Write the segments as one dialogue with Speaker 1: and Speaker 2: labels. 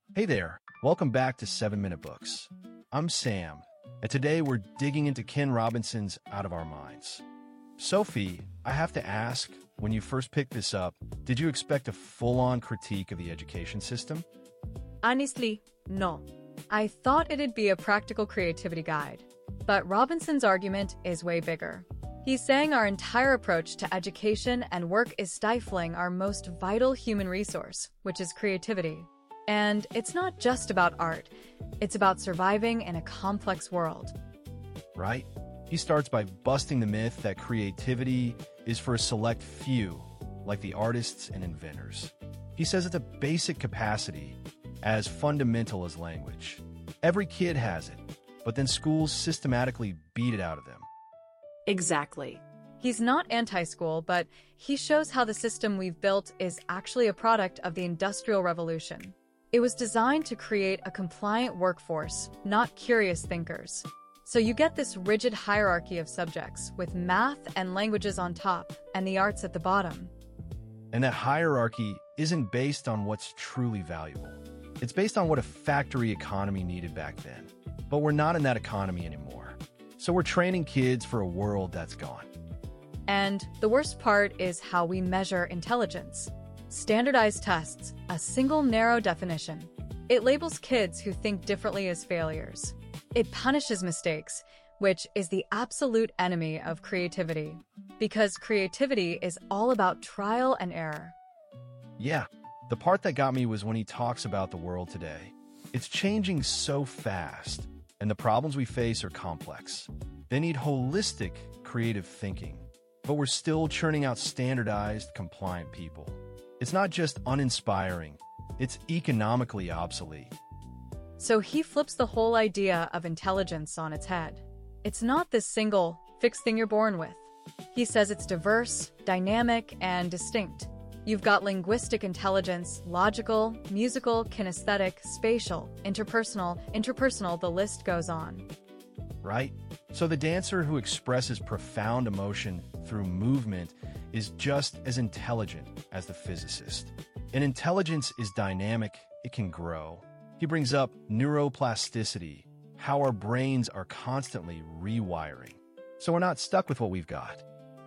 Speaker 1: Hey there, welcome back to 7 Minute Books. I'm Sam, and today we're digging into Ken Robinson's Out of Our Minds. Sophie, I have to ask, when you first picked this up, did you expect a full-on critique of the education system?
Speaker 2: Honestly, no. I thought it'd be a practical creativity guide. But Robinson's argument is way bigger. He's saying our entire approach to education and work is stifling our most vital human resource, which is creativity. And it's not just about art, it's about surviving in a complex world.
Speaker 1: Right? He starts by busting the myth that creativity is for a select few, like the artists and inventors. He says it's a basic capacity, as fundamental as language. Every kid has it, but then schools systematically beat it out of them.
Speaker 2: Exactly. He's not anti-school, but he shows how the system we've built is actually a product of the Industrial Revolution. It was designed to create a compliant workforce, not curious thinkers. So you get this rigid hierarchy of subjects, with math and languages on top, and the arts at the bottom.
Speaker 1: And that hierarchy isn't based on what's truly valuable. It's based on what a factory economy needed back then. But we're not in that economy anymore. So we're training kids for a world that's gone.
Speaker 2: And the worst part is how we measure intelligence. Standardized tests, a single narrow definition. It labels kids who think differently as failures. It punishes mistakes, which is the absolute enemy of creativity. Because creativity is all about trial and error.
Speaker 1: Yeah, the part that got me was when he talks about the world today. It's changing so fast, and the problems we face are complex. They need holistic, creative thinking. But we're still churning out standardized, compliant people. It's not just uninspiring, it's economically obsolete.
Speaker 2: So he flips the whole idea of intelligence on its head. It's not this single, fixed thing you're born with. He says it's diverse, dynamic, and distinct. You've got linguistic intelligence, logical, musical, kinesthetic, spatial, interpersonal, the list goes on.
Speaker 1: Right? So the dancer who expresses profound emotion through movement is just as intelligent as the physicist. And intelligence is dynamic, it can grow. He brings up neuroplasticity, how our brains are constantly rewiring. So we're not stuck with what we've got.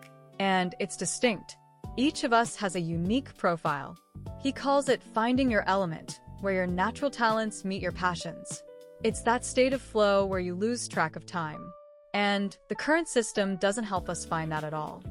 Speaker 2: And it's distinct. Each of us has a unique profile. He calls it finding your element, where your natural talents meet your passions. It's that state of flow where you lose track of time. And the current system doesn't help us find that at all.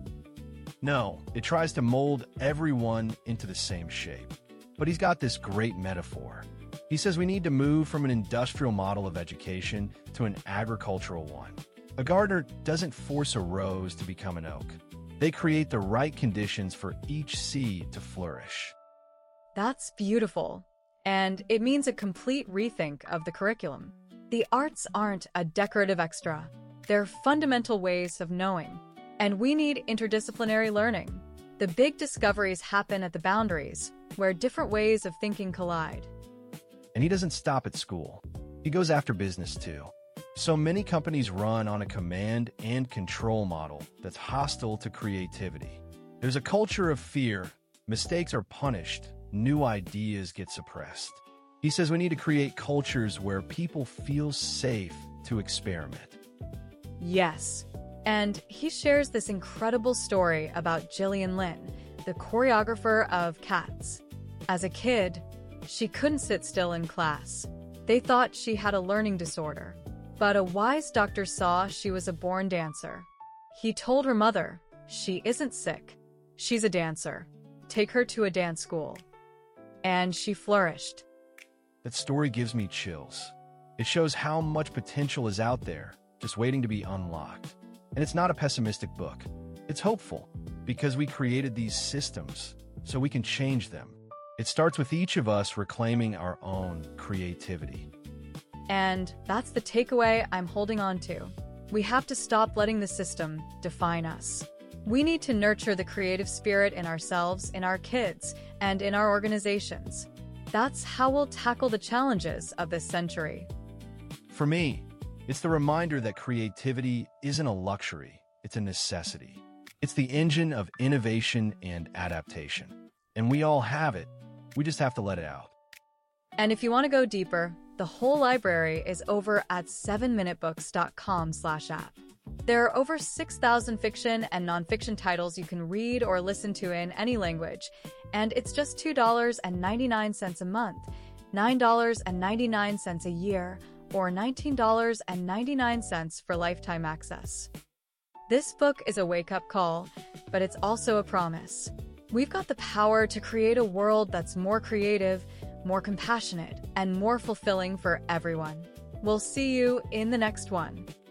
Speaker 1: No, it tries to mold everyone into the same shape. But he's got this great metaphor. He says we need to move from an industrial model of education to an agricultural one. A gardener doesn't force a rose to become an oak. They create the right conditions for each seed to flourish.
Speaker 2: That's beautiful. And it means a complete rethink of the curriculum. The arts aren't a decorative extra. They're fundamental ways of knowing. And we need interdisciplinary learning. The big discoveries happen at the boundaries, where different ways of thinking collide.
Speaker 1: And he doesn't stop at school. He goes after business too. So many companies run on a command and control model that's hostile to creativity. There's a culture of fear. Mistakes are punished. New ideas get suppressed. He says we need to create cultures where people feel safe to experiment.
Speaker 2: Yes. And he shares this incredible story about Gillian Lynn, the choreographer of Cats. As a kid, she couldn't sit still in class. They thought she had a learning disorder. But a wise doctor saw she was a born dancer. He told her mother, "She isn't sick. She's a dancer. Take her to a dance school." And she flourished.
Speaker 1: That story gives me chills. It shows how much potential is out there, just waiting to be unlocked. And it's not a pessimistic book. It's hopeful, because we created these systems, so we can change them. It starts with each of us reclaiming our own creativity.
Speaker 2: And that's the takeaway I'm holding on to. We have to stop letting the system define us. We need to nurture the creative spirit in ourselves, in our kids, and in our organizations. That's how we'll tackle the challenges of this century.
Speaker 1: For me, it's the reminder that creativity isn't a luxury, it's a necessity. It's the engine of innovation and adaptation. And we all have it. We just have to let it out.
Speaker 2: And if you want to go deeper, the whole library is over at 7minutebooks.com/app. There are over 6,000 fiction and nonfiction titles you can read or listen to in any language, and it's just $2.99 a month, $9.99 a year, or $19.99 for lifetime access. This book is a wake-up call, but it's also a promise. We've got the power to create a world that's more creative, more compassionate, and more fulfilling for everyone. We'll see you in the next one.